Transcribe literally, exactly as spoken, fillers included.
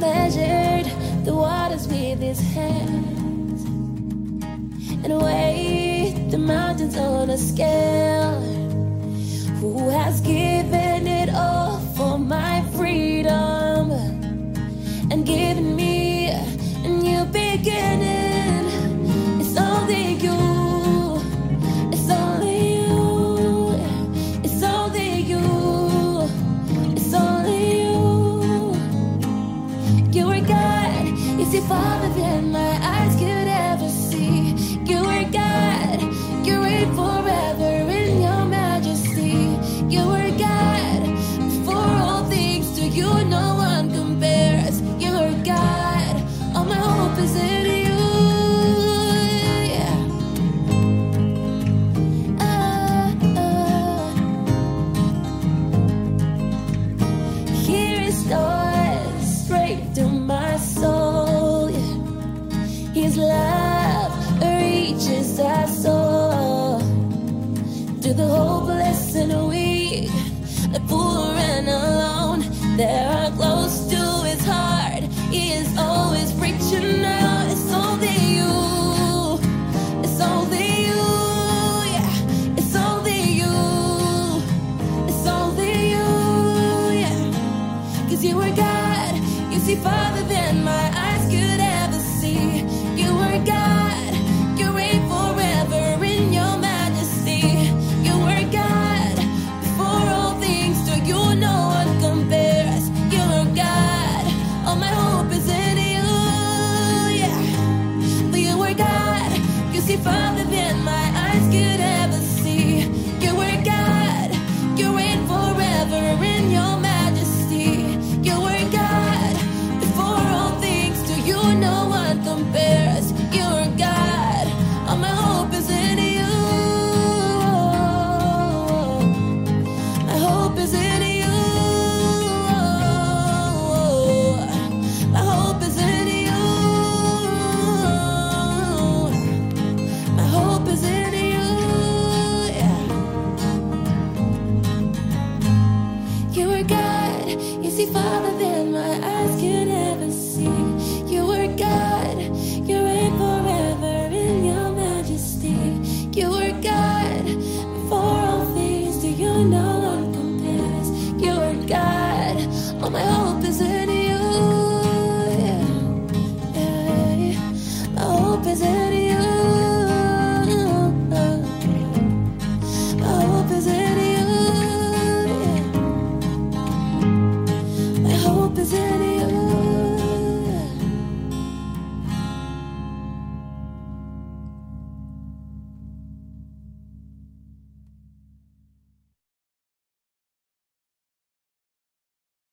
measured the waters with his hands and weighed the mountains on a scale. Who has given it all for my freedom and given me a new beginning? It's only you. It's only you. It's only you. It's only you. You are God. You see farther than my eyes could ever see. You are God. You reign forever in your majesty. You are God. Before all things, to you no one compares. You are God. All my hope is in you. Yeah. Ah, ah. He restores straight to my soul. Yeah. His love reaches our soul. To the hopeless and weak, the poor and alone, they are close to his heart. He is always reaching out. It's only you. It's only you. Yeah. It's only you. It's only you. Yeah. 'Cause you are God. You see farther than my eyes could ever see. You are God. You reign forever in your majesty. You are God. Before all things, to you no one compares. You are God. All my hope is in you. Yeah. But you are God. You see farther than my eyes could ever see. You are God. You reign forever in your majesty. You are God. Before all things, to you no one compares. You are God. All my hope is in you. My hope is in you. My hope is in you. My hope is in you. Yeah. You are God. You see farther than my eyes can ever see. You are God. You reign forever in your majesty. You are God. Before all things, to you no one compares. You are God. All my hope is in you. Yeah. Yeah. My hope is in you. My hope is in you. Yeah. My hope is in you.